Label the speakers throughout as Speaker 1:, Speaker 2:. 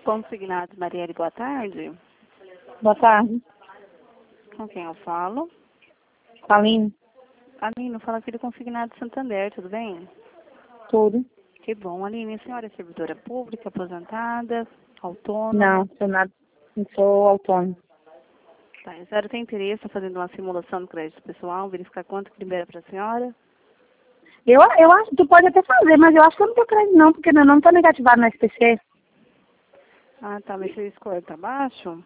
Speaker 1: Consignados, Marielle, boa tarde.
Speaker 2: Boa tarde.
Speaker 1: Com quem eu falo?
Speaker 2: Aline.
Speaker 1: Aline, fala aqui do Consignado Santander, tudo bem?
Speaker 2: Tudo.
Speaker 1: Que bom. Aline, a senhora é servidora pública, aposentada, autônoma?
Speaker 2: Não, não sou autônoma.
Speaker 1: Tá, a senhora tem interesse em fazendo uma simulação do crédito pessoal, verificar quanto que libera para a senhora?
Speaker 2: Eu acho que tu pode até fazer, mas eu acho que eu não tenho crédito não, porque meu nome está negativado no SPC.
Speaker 1: Ah, tá, mas seu score tá baixo?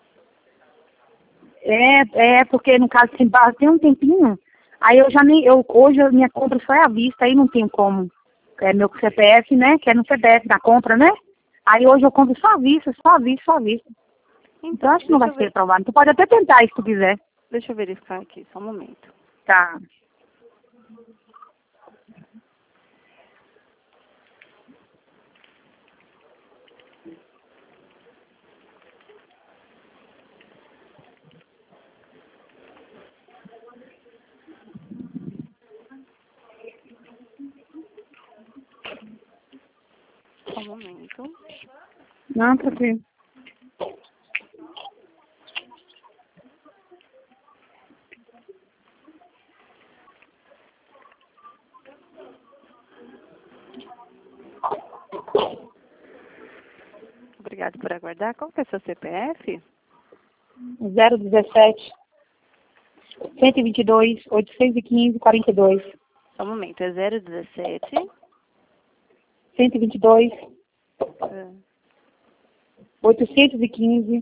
Speaker 2: Porque no caso tem um tempinho, aí hoje a minha compra só é à vista, aí não tem como. É meu CPF, né, que é no CPF da compra, né? Aí hoje eu compro só à vista, só à vista, só à vista. Então acho que não vai ser aprovado. Tu pode até tentar se tu quiser.
Speaker 1: Deixa eu verificar aqui, só um momento.
Speaker 2: Tá.
Speaker 1: Só um momento.
Speaker 2: Não, tranquilo.
Speaker 1: Obrigado por aguardar. Qual que é seu CPF?
Speaker 2: 017 122 815 42.
Speaker 1: Só um momento, é 017.
Speaker 2: 122
Speaker 1: É.
Speaker 2: 815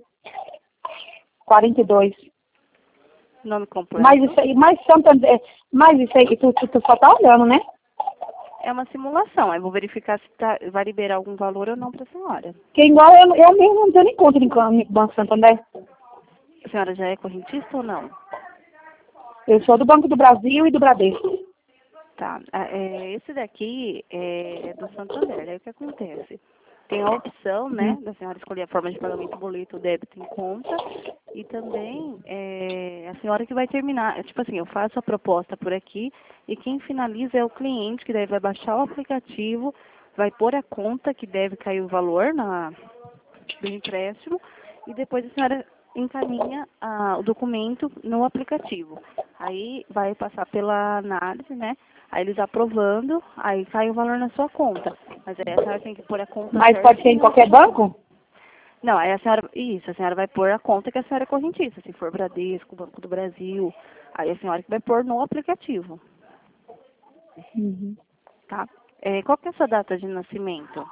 Speaker 2: 42.
Speaker 1: Nome completo?
Speaker 2: Mas isso aí, mas isso aí, tu só tá olhando, né?
Speaker 1: É uma simulação, aí vou verificar se vai liberar algum valor ou não para a senhora.
Speaker 2: Que é igual eu mesmo não tenho nem conta no Banco Santander.
Speaker 1: A senhora já é correntista ou não?
Speaker 2: Eu sou do Banco do Brasil e do Bradesco.
Speaker 1: Tá. Esse daqui é do Santander. Aí o que acontece? Tem a opção, né, da senhora escolher a forma de pagamento boleto, débito em conta. E também a senhora que vai terminar. Tipo assim, eu faço a proposta por aqui e quem finaliza é o cliente, que daí vai baixar o aplicativo, vai pôr a conta que deve cair o valor do empréstimo e depois a senhora encaminha o documento no aplicativo. Aí vai passar pela análise, né? Aí eles aprovando, aí cai o valor na sua conta. Mas aí a senhora tem que pôr a conta
Speaker 2: Mas pode ser em qualquer banco?
Speaker 1: Não, aí a senhora vai pôr a conta que a senhora é correntista, se for Bradesco, Banco do Brasil, aí a senhora que vai pôr no aplicativo,
Speaker 2: Uhum.
Speaker 1: tá? Qual que é a sua data de nascimento?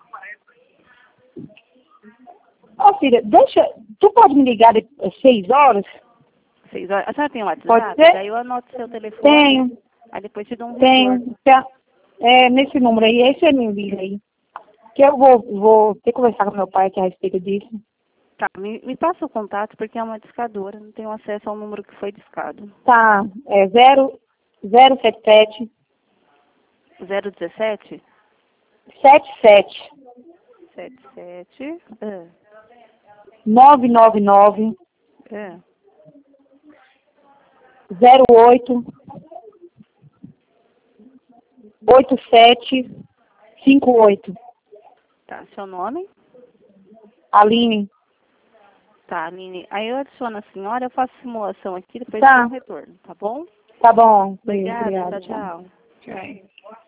Speaker 2: Ô filha, tu pode me ligar às 6 horas?
Speaker 1: 6 horas. A senhora tem um WhatsApp?
Speaker 2: Pode ser?
Speaker 1: Daí eu anoto seu telefone.
Speaker 2: Tenho,
Speaker 1: Aí depois te dou um
Speaker 2: tenho.
Speaker 1: retorno.
Speaker 2: Tá. Nesse número aí, esse é meu liga aí. Que eu vou ter que conversar com meu pai aqui a respeito disso.
Speaker 1: Tá, me passa o contato porque é uma discadora, não tenho acesso ao número que foi discado.
Speaker 2: Tá, 077
Speaker 1: 017
Speaker 2: 77
Speaker 1: 77
Speaker 2: 999
Speaker 1: é.
Speaker 2: 08 8758.
Speaker 1: Tá, seu nome?
Speaker 2: Aline.
Speaker 1: Tá, Aline. Aí eu adiciono a senhora, eu faço simulação aqui, depois
Speaker 2: Tá.
Speaker 1: eu dou um retorno, tá bom?
Speaker 2: Tá bom.
Speaker 1: Obrigada,
Speaker 2: Obrigada.
Speaker 1: tchau.
Speaker 2: Tchau.